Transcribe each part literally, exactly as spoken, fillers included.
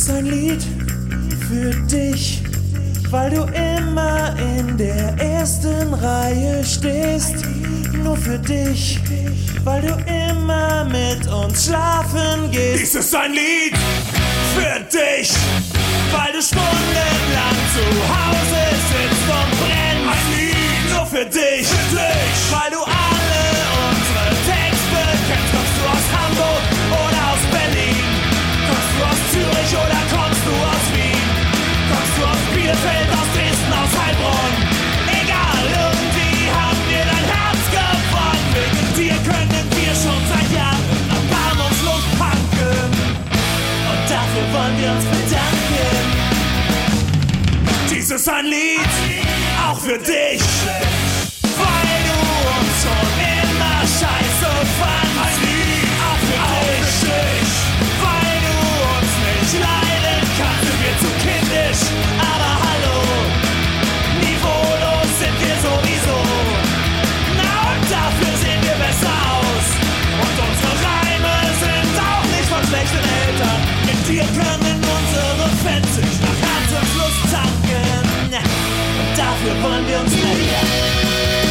ist ein Lied für dich, weil du immer in der ersten Reihe stehst. Nur für dich, weil du immer mit uns schlafen gehst. Dies ist ein Lied für dich, weil du stundenlang zu Hause sitzt und brennst. Ein Lied nur für dich, für dich, weil du alle unsere Texte kennst. Kommst du aus Hamburg oder aus Berlin? Kommst du aus Zürich oder kommst du aus Wien? Kommst du aus Bielefeld, aus Dresden, aus Heilbronn? Egal, irgendwie haben wir dein Herz gewonnen. Wegen dir können wir schon seit Jahren erbarmungslos punken. Und dafür wollen wir uns bedanken. Dies ist ein Lied, auch für dich, weil du uns schon immer scheiße fandst. Ein Lied, auch für dich, weil du uns nicht leiden kannst. Sind wir zu kindisch, aber hallo, niveaulos sind wir sowieso. Na und dafür sehen wir besser aus. Und unsere Reime sind auch nicht von schlechten Eltern. Mit dir können unsere Fans sich nach Herzenslust tanken. Und dafür wollen wir uns nähern.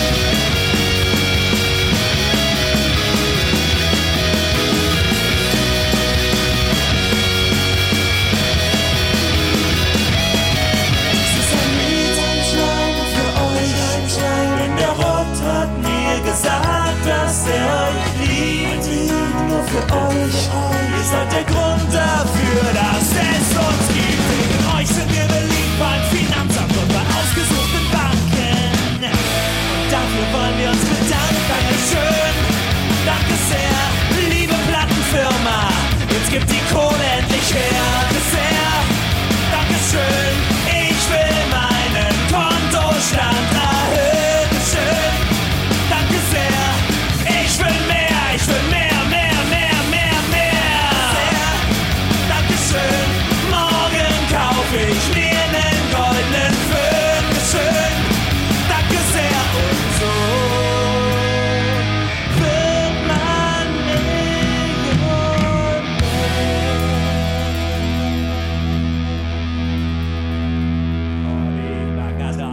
Gesagt, dass er euch liebt, nur für euch. Ihr seid der Grund dafür, dass es uns gibt. Wegen euch sind wir beliebt beim Finanzamt und bei ausgesuchten Banken. Und dafür wollen wir uns bedanken. Dankeschön, danke sehr, liebe Plattenfirma. Jetzt gibt die Kohle endlich her. Danke sehr, Dankeschön, ich will meinen Kontostand erhöhen. Schön. Danke sehr, ich will mehr, ich will mehr, mehr, mehr, mehr, mehr. Sehr, Dankeschön, morgen kauf ich mir einen goldenen Föhn. Schön, danke sehr und so wird man Millionär. Oh, lieber Gada.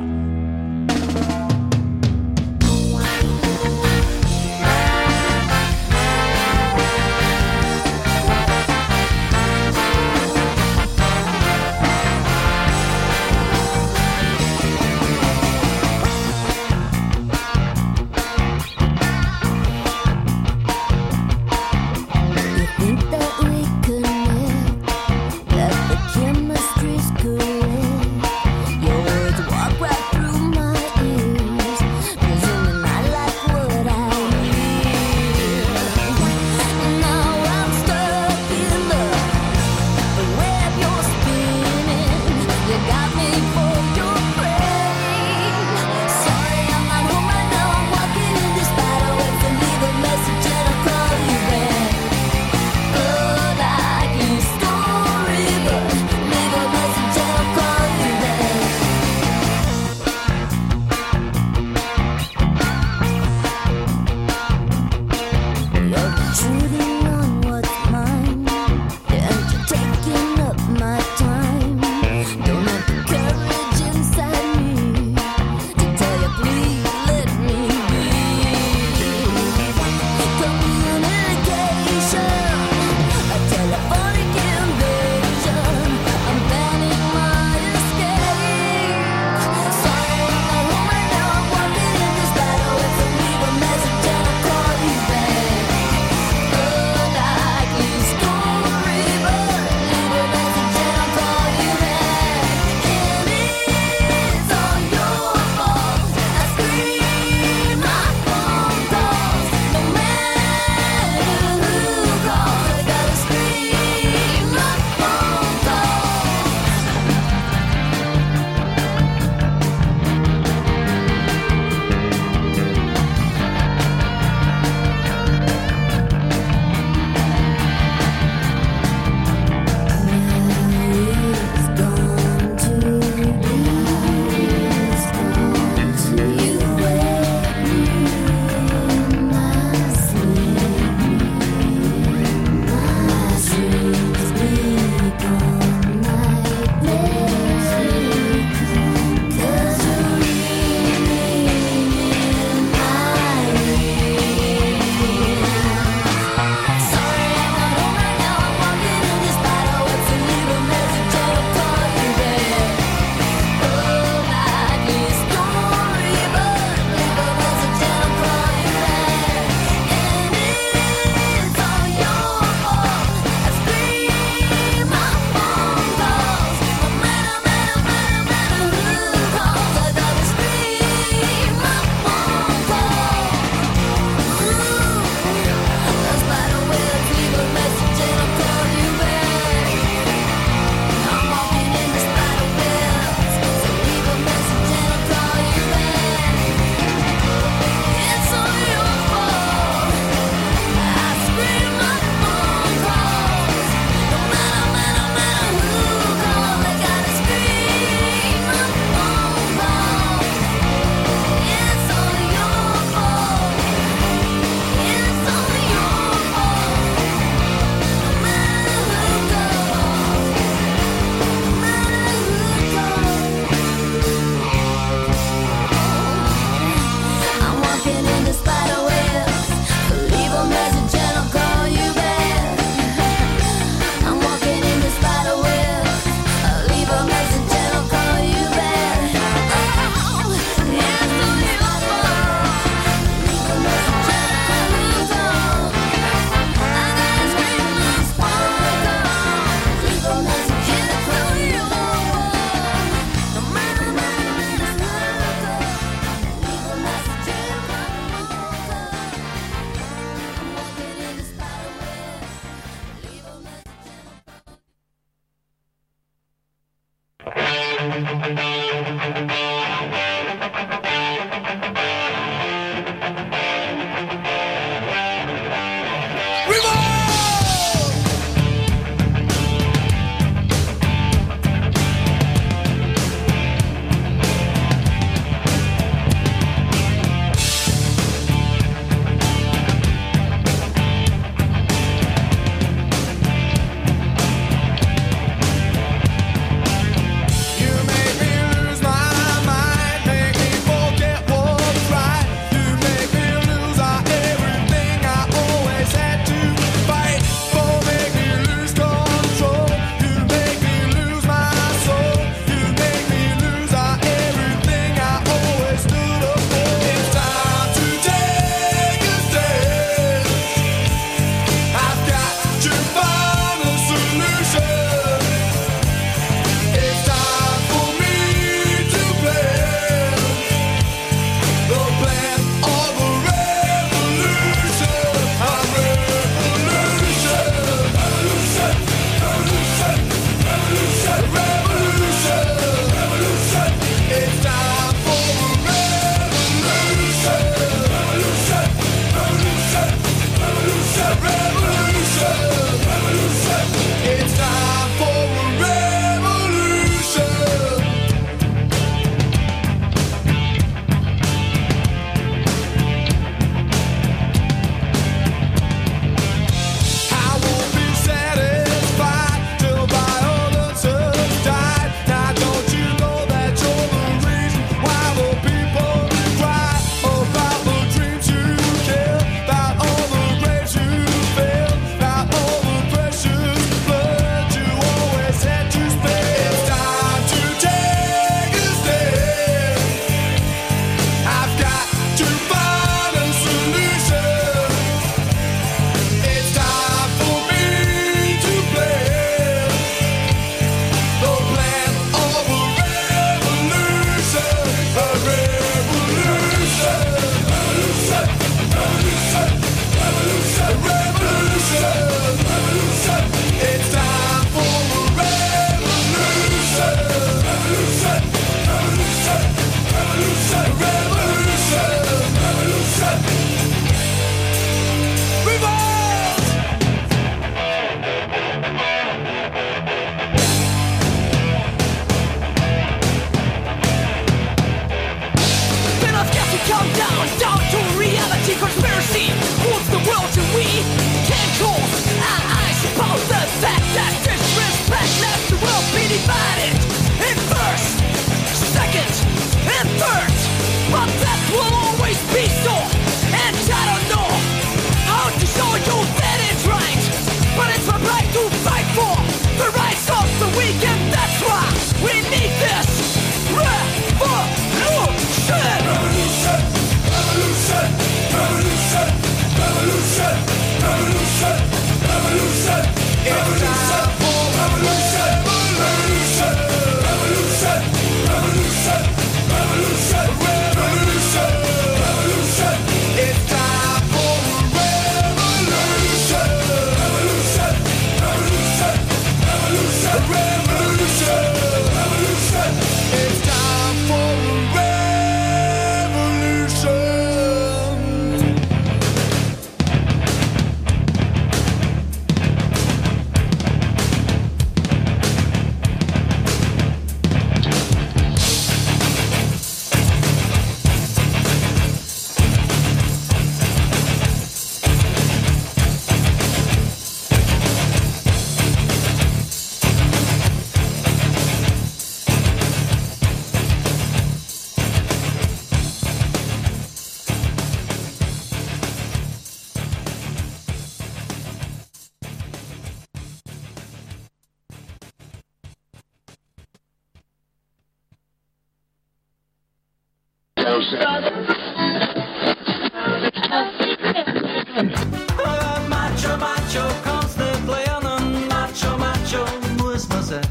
Macho, macho, constantly on a macho, macho, muss man sein.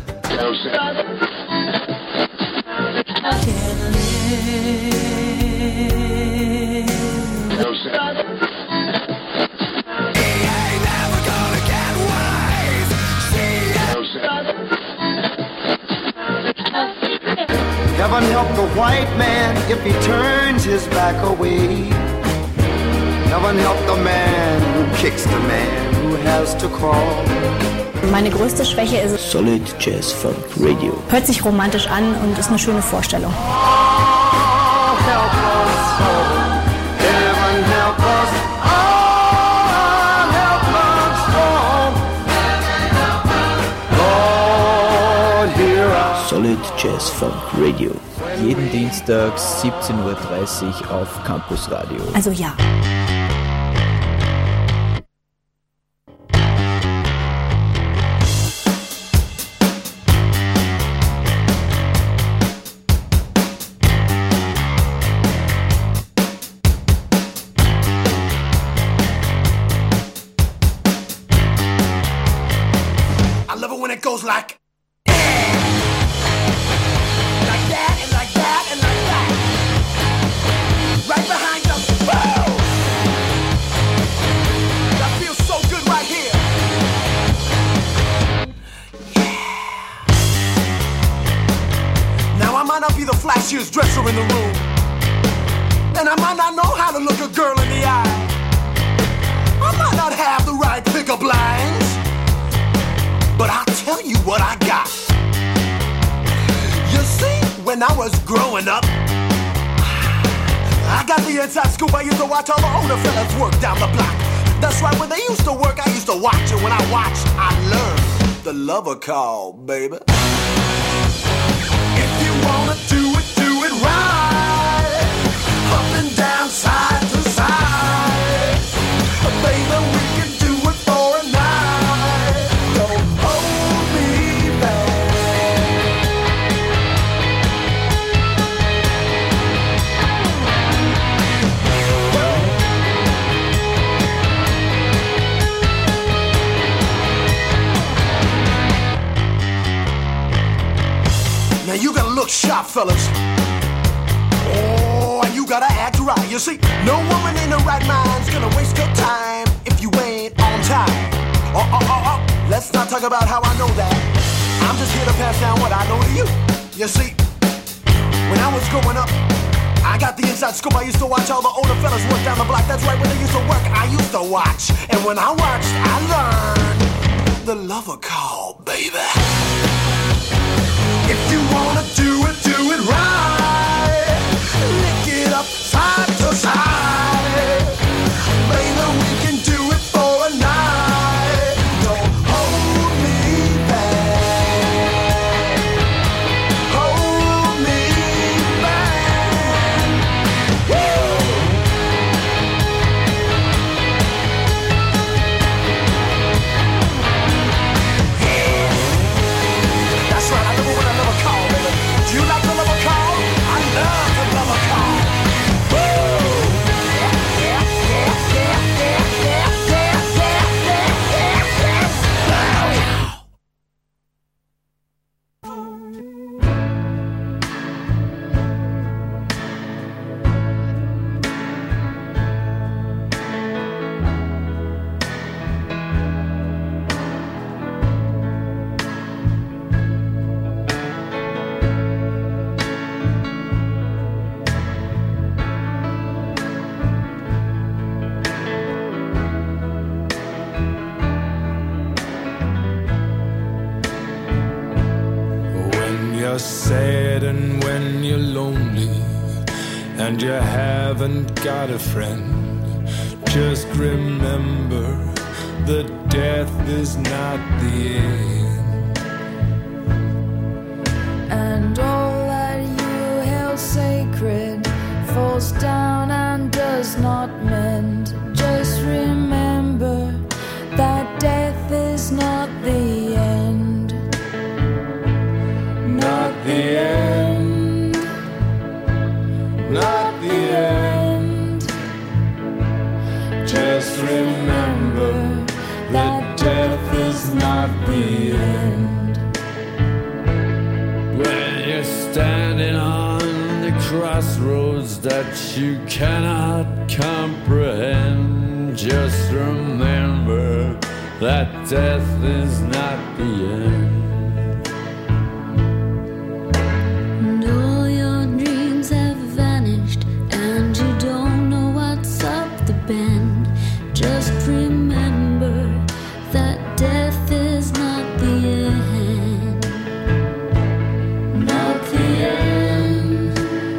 Can't live. He ain't never gonna get wise. Heaven help the white man if he turns his back away. Heaven help the man who kicks the man who has to crawl. Meine größte Schwäche ist es. Solid Jazz Funk Radio. Hört sich romantisch an und ist eine schöne Vorstellung. Oh, help us, oh, heaven help us, oh, help us, oh, Lord, hear us. Solid Jazz Funk Radio. Jeden Dienstag siebzehn Uhr dreißig auf Campus Radio. Also ja. Goes like like that and like that and like that. Right behind the boom. That feels so good right here. Yeah. Now I might not be the flashiest dresser in the room, and I might not know how to look a girl in the eye. I might not have the right pickup lines, but I'll tell you what I got. You see, when I was growing up, I got the inside scoop. I used to watch all the older fellas work down the block. That's right, when they used to work, I used to watch. And when I watched, I learned the lover call, baby. If you wanna do it, do it right. Up and down, side to side. Baby, we can do it for a night. Don't hold me back. Now you gotta look sharp, fellas. Oh, and you gotta act right. You see, no woman in her right mind's gonna waste your time if you ain't on time. Oh, oh, oh, oh. Let's not talk about how I know that. I'm just here to pass down what I know to you. You see, when I was growing up, I got the inside scoop. I used to watch all the older fellas work down the block. That's right, when they used to work, I used to watch. And when I watched, I learned the lover call, baby. If you wanna do it, do it right. Lick it up side to side. Baby, we can do it for a night. Don't hold me back. Hold me back. Woo! Yeah. That's right, I love it when I love a call, baby. Do you like the love a call? I love the love a call. Woo! Yeah, yeah, yeah, yeah, yeah, yeah, yeah, yeah, yeah, yeah, yeah. When you're sad and when you're lonely and you haven't got a friend, just remember that death is not the end. And all that you held sacred falls down and does not mend. Just remember that death is not the end. Not the end. Not remember that death is not the end. When you're standing on the crossroads that you cannot comprehend, just remember that death is not the end. And all your dreams have vanished, and you don't know what's up the bend. Just remember that death is not the end. Not the end.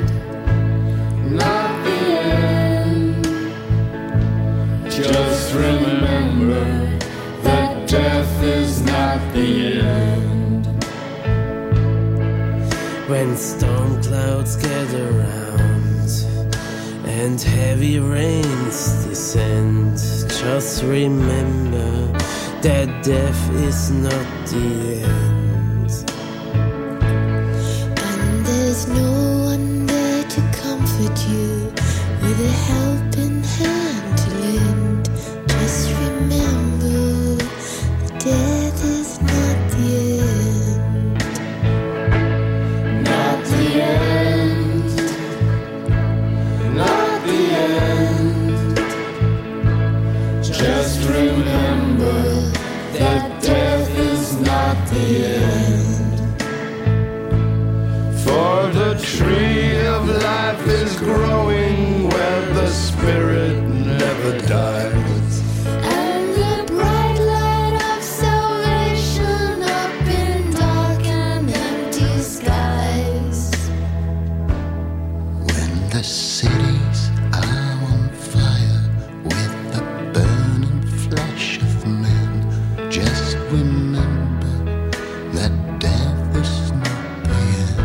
Not the end. Just remember that death is not the end. When storm clouds gather round and heavy rains descend, just remember that death is not the end. And there's no one there to comfort you with a helping hand to lend. Just remember that death is not the end. Not the end. Not the end. Just remember that death is not the end. For the tree of life is growing where the spirit never dies. And the bright light of salvation up in dark and empty skies. When the cities are on fire with the burning flesh of men, just remember that death is not the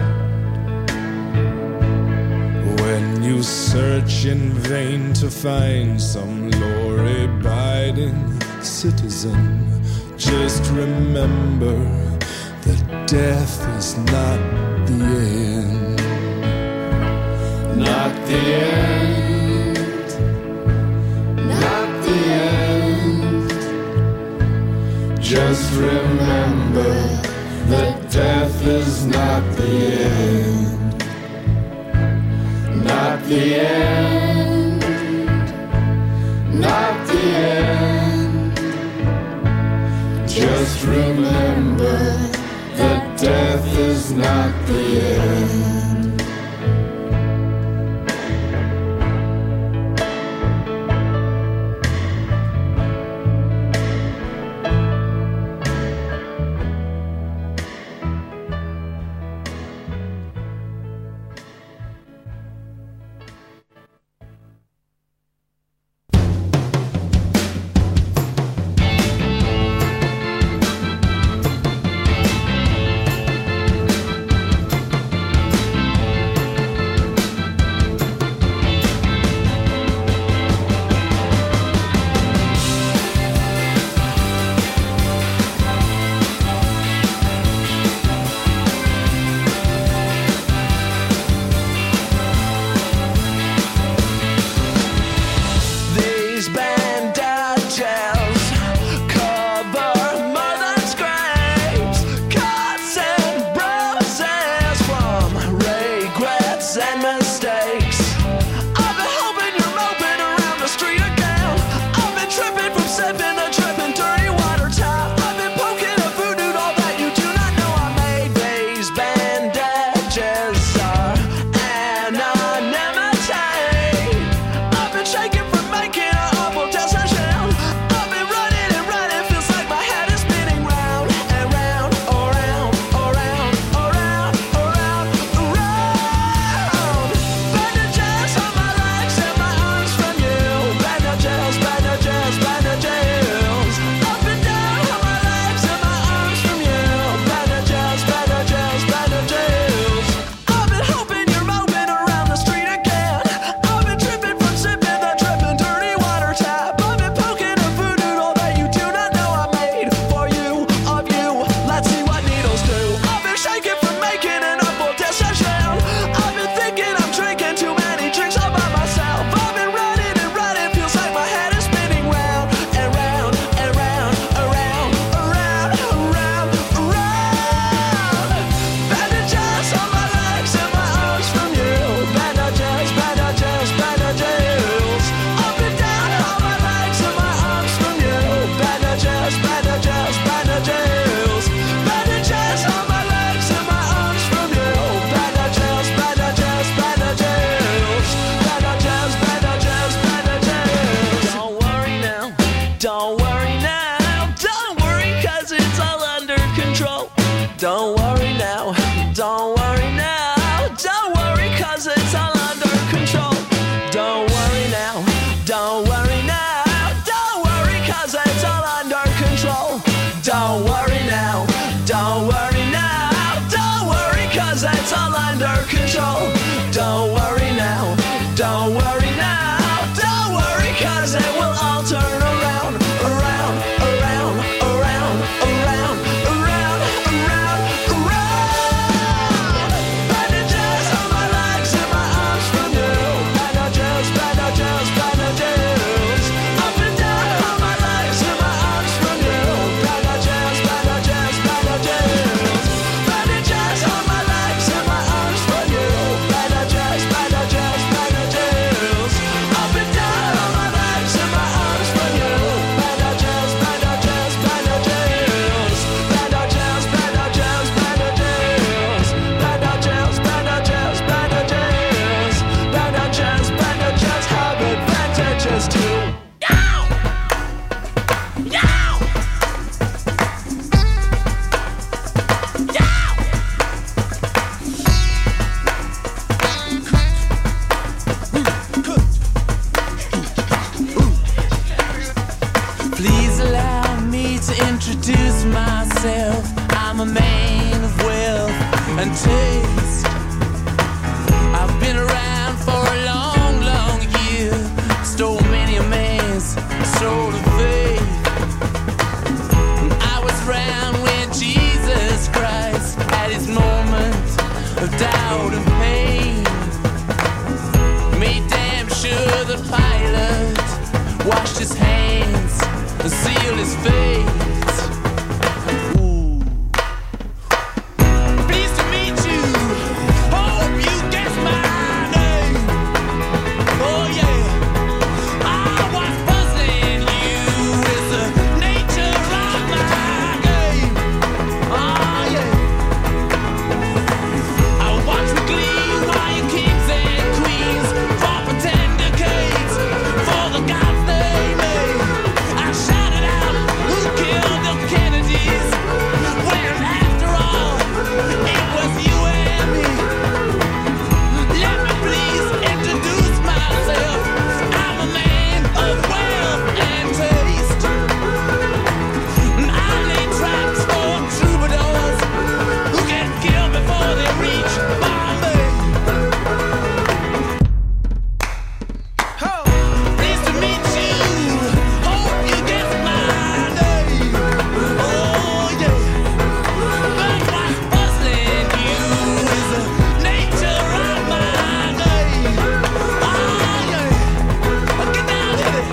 end. When you search in vain to find some law-abiding citizen, just remember that death is not the end. Not the end. Not the end. Just remember that death is not the end. Not the end. Not the end. Just remember that death is not the end. Don't worry now, don't worry now, don't worry cause it's all under control. Don't worry now, don't worry now, don't worry cause it's all under control. Don't worry now, don't worry now, don't worry cause it's all under control. Don't worry now, don't worry now, don't worry cause it will all turn around, around, around, around, around, around, around, around. Bandages on my legs and my arms from you. Bandages, bandages, bandages. Up and down on my legs and my arms from you. Bandages, bandages, bandages. Bandages on my legs and my arms from you. Bandages, bandages, bandages. Up and down on my legs and my arms from you. Bandages, bandages, bandages. Bandages, bandages, bandages. Bandages, bandages, bandages. Bandages, bandages have advantages too. Yow! Yow! Yow! Please allow me to introduce myself. I'm a man of wealth and taste. I've been around for a long, long year. Stole many a man's soul of faith. I was around when Jesus Christ had his moment of doubt and pain. Made damn sure the pilot washed his hands and sealed his fate. Ooh. Pleased to meet you. Hope you guess my name. Oh yeah. I was puzzling you. It's the nature of my game. Oh yeah. I watch with glee while you kings and queens fall for tender cakes for the gods they made. I shouted out, who killed the Kennedys? When after all, it was you and me. Let me please introduce myself. I'm a man of wealth and taste. I lay traps for troubadours who get killed before they reach Bombay. Pleased to meet you. Hope you guess my name. Oh yeah. But what's puzzling you is the nature of my name. Oh yeah. Get down with it.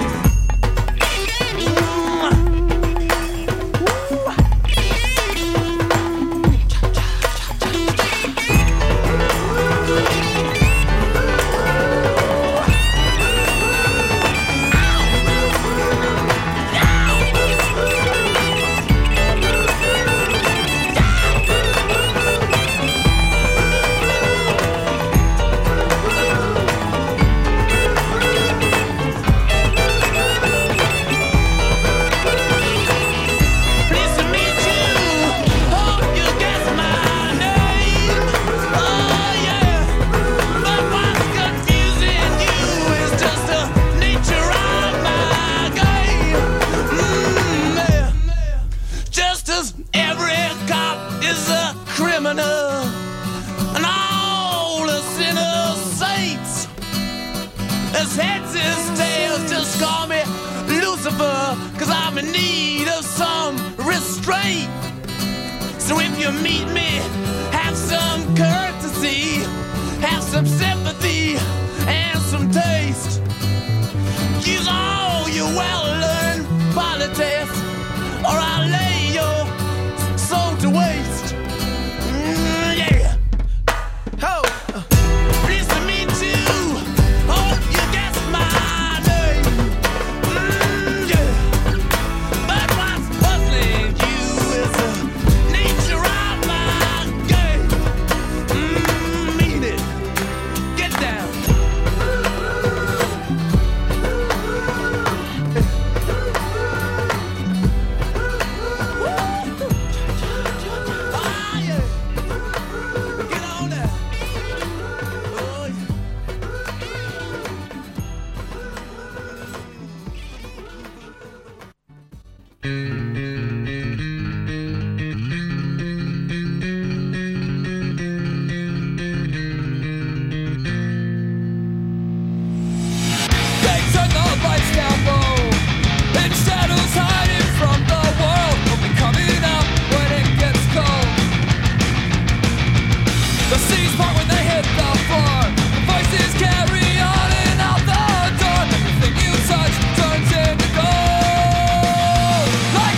Pleased to meet you. Hope you guess my name. Oh yeah. But what's confusing you is just the nature of my game. Mm, yeah. Just as every cop is a criminal and all the sinners saints. As heads is tails, just call me Lucifer, cause I'm in need of some restraint. So if you meet me, have some courtesy, have some sympathy, and some taste. Use all your well-learned politics, or I'll lay your soul to waste. Mm, yeah. Ho! Pleased to meet you. Hope you guess my name. Mm, yeah. But what's puzzling you is the nature of my game. Mm, mean it. Like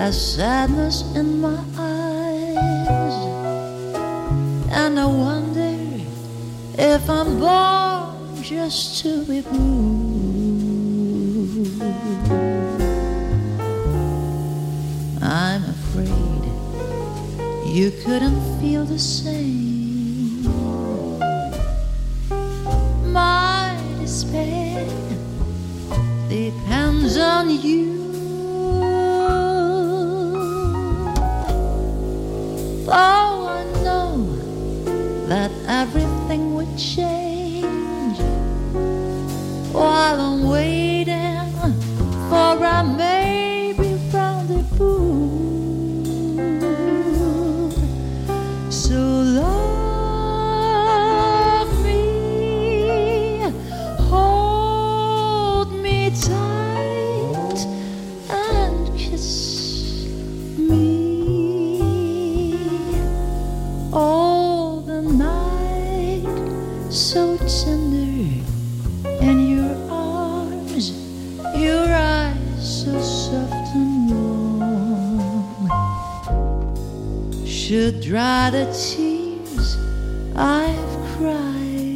a sadness in my eyes, and I wonder if I'm born just to be blue. I'm afraid you couldn't feel the same. My despair depends on you. Oh, I know that everything would change while I'm waiting for a maybe rendezvous. So love me, hold me tight, and kiss me. All the night, so tender, and your arms, your eyes, so soft and warm, should dry the tears I've cried.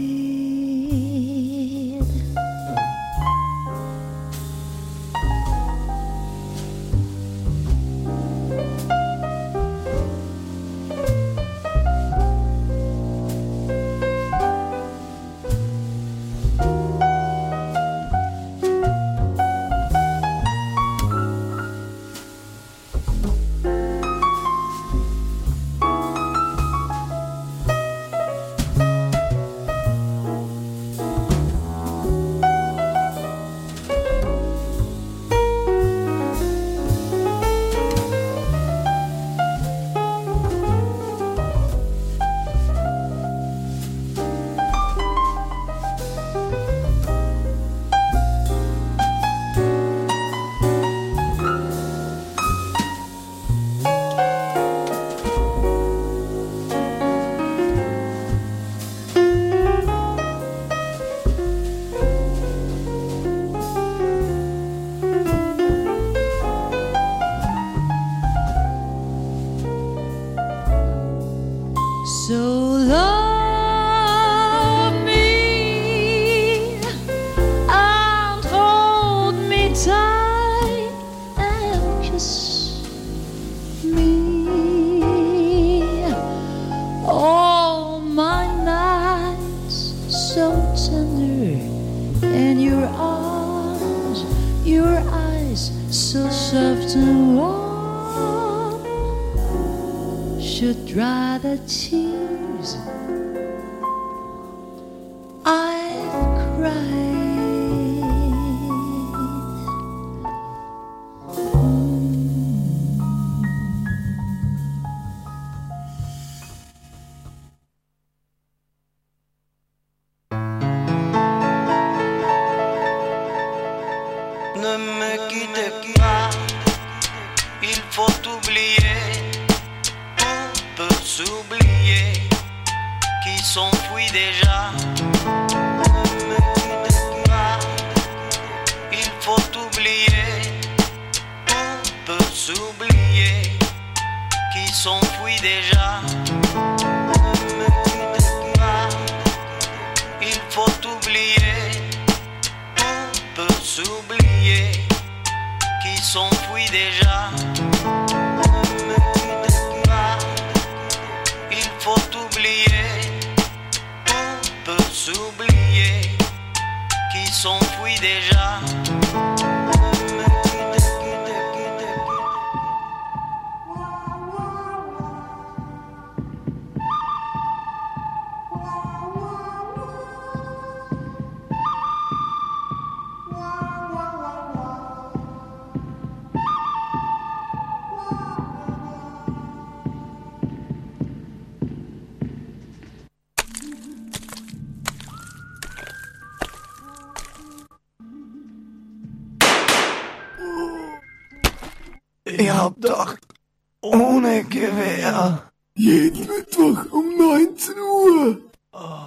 Dry the tears I've cried. Ne me quitte pas, il faut oublier. S'oublier qui s'enfuit déjà. Ne me quitte pas, il faut oublier. On peut s'oublier qui s'enfuit déjà. Ne me quitte pas, il faut oublier. On peut s'oublier qui s'enfuit déjà. Faut oublier, on peut s'oublier qui s'enfuit déjà. Ihr habt doch ohne Gewehr. Jeden Mittwoch um neunzehn Uhr. Oh.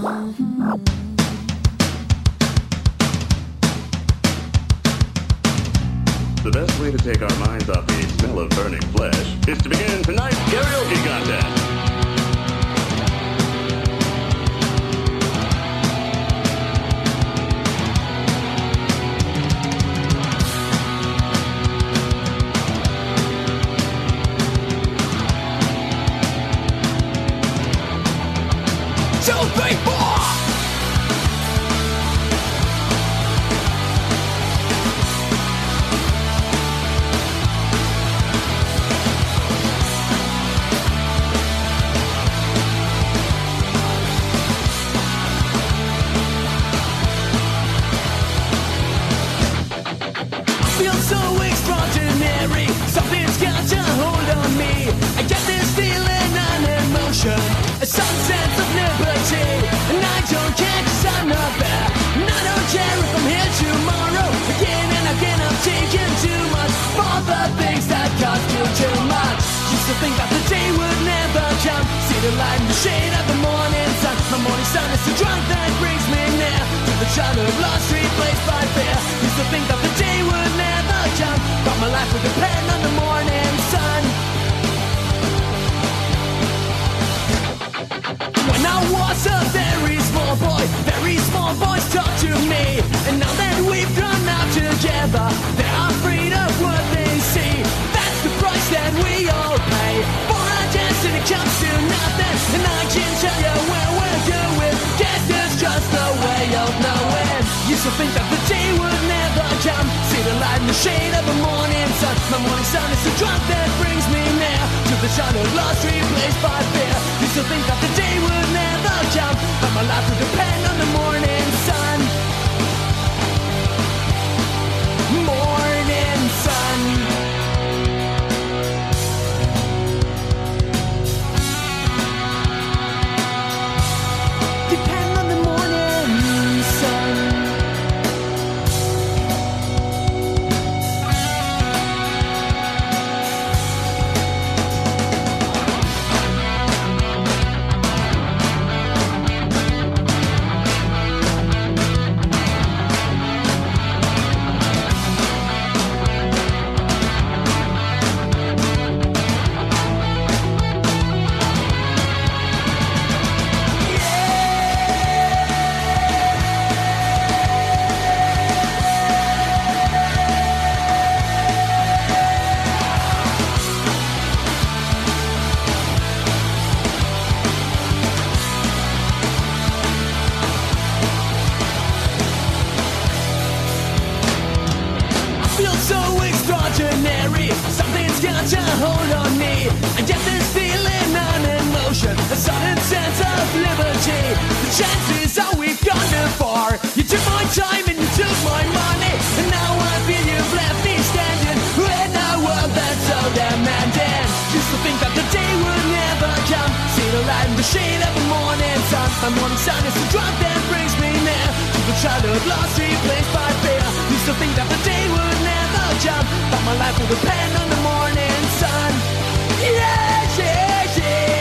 The best way to take our minds off the smell of burning flesh is to begin tonight's karaoke contest. Two, three, four! Something's got a hold on me. I get this feeling and emotion, a some sense of liberty. And I don't care 'cause I'm not there. And I don't care if I'm here tomorrow. Again and again I'm taking too much for the things that cost you too much. Used to think that the day would never come. See the light in the shade of the morning sun. My morning sun is the drunk that brings me near to the child of lost replaced by fear. Used to think that the day would never come, but my life would depend on the morning sun. When I was a very small boy, very small boys talked to me. And now that we've grown up together, they're afraid of what they see. That's the price that we all pay for our destiny comes to nothing. And I can tell you where we're going. Guess it's just the way of knowing. Used to think that the day would never come. See the light in the shade of the morning sun. My morning sun is the drug that brings me near to the child of lost replaced by fear. Used to think that the day would never come, but my life would depend on the morning sun. Morning sun. Depend on the morning sun. Something's got a hold on me. I get this feeling and emotion, a sudden sense of liberty. The chances are we've gone too far. You took my time and you took my money, and now I feel you've left me standing in a world that's so demanding. Used to think that the day would never come. See the light in the shade of the morning sun. My morning sun is the drug that brings me near to the childhood lost replaced by fear. Used to think that the day would never come, but my life will depend on the morning sun. Yeah, yeah, yeah.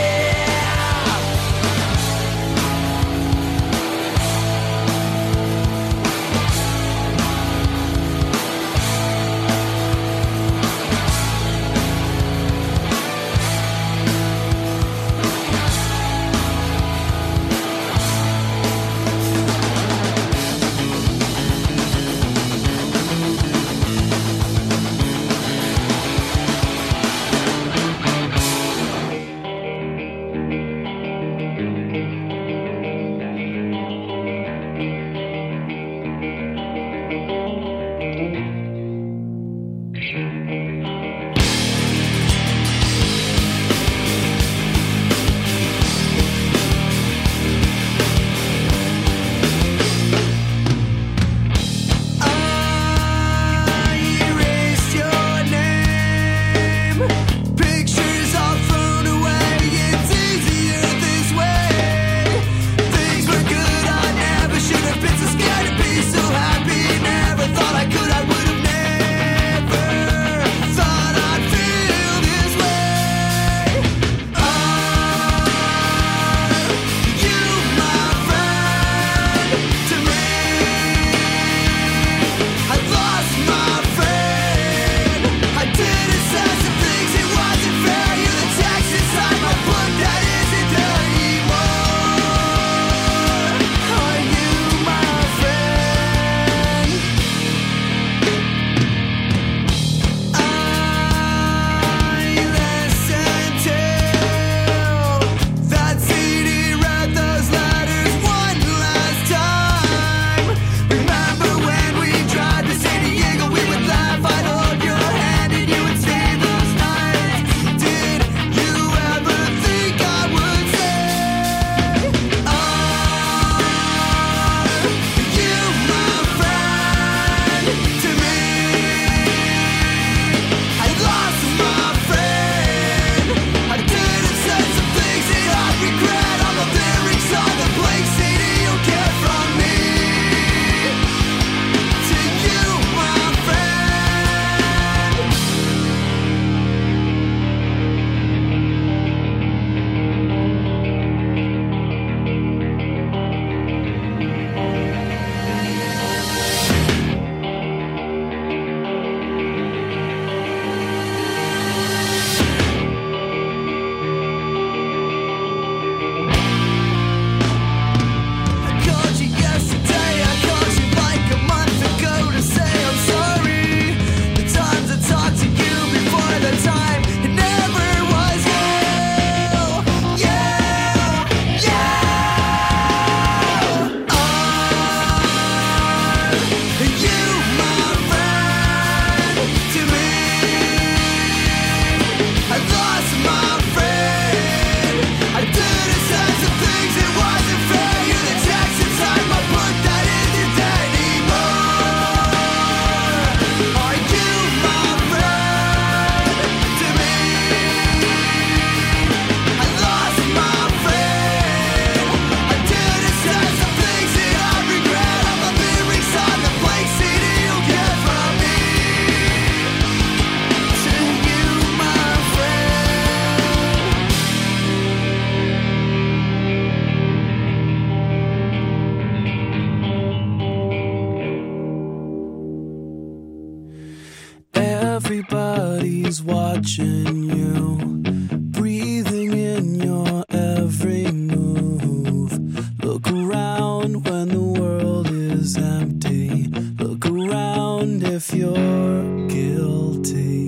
Everyone's watching you, breathing in your every move. Look around when the world is empty. Look around if you're guilty.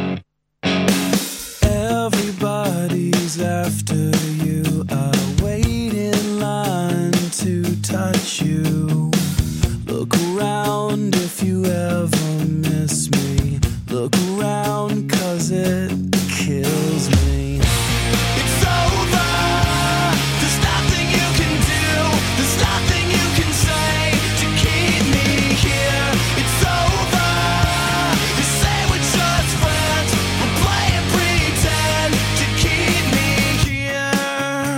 Everybody's after you. I wait in line to touch you. Look around if you ever miss me. Look around 'cause it kills me. It's over. There's nothing you can do. There's nothing you can say to keep me here. It's over. You say we're just friends. We'll play and pretend to keep me here.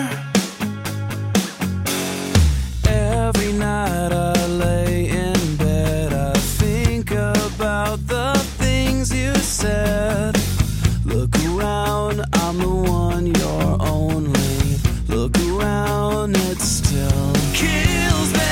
Every night I lay in bed, I think about the things you said. Look around, I'm the one you're only. Look around, it still kills me.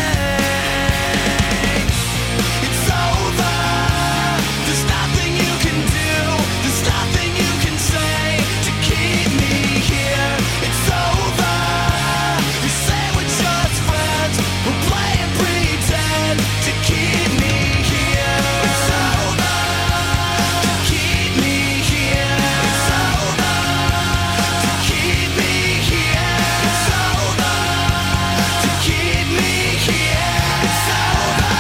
It's over. There's nothing you can do. There's nothing you can say to keep me here. It's over. You say we're just friends. We'll play and pretend to keep me here. It's over. To keep me here. It's over. To keep me here. It's over. To keep me here. It's over.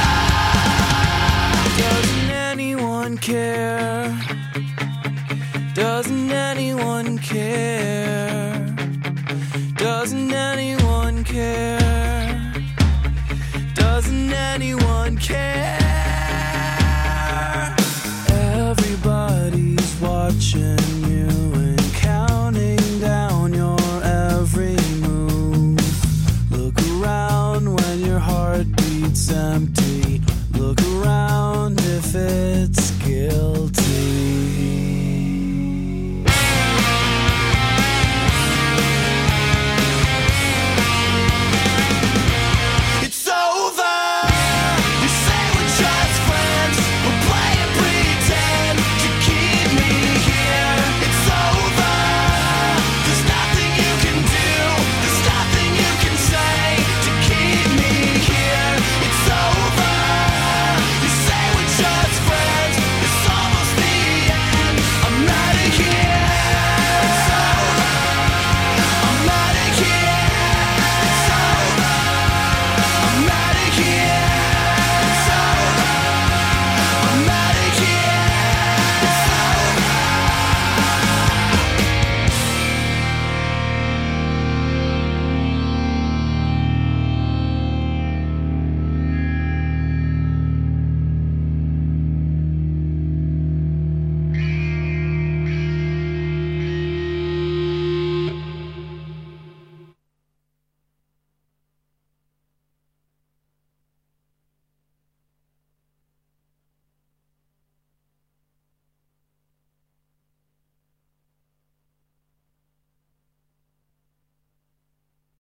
Doesn't anyone care? Doesn't anyone care? Doesn't anyone care? Doesn't anyone care? Everybody's watching you and counting down your every move. Look around when your heart beats empty. Look around if it's guilty.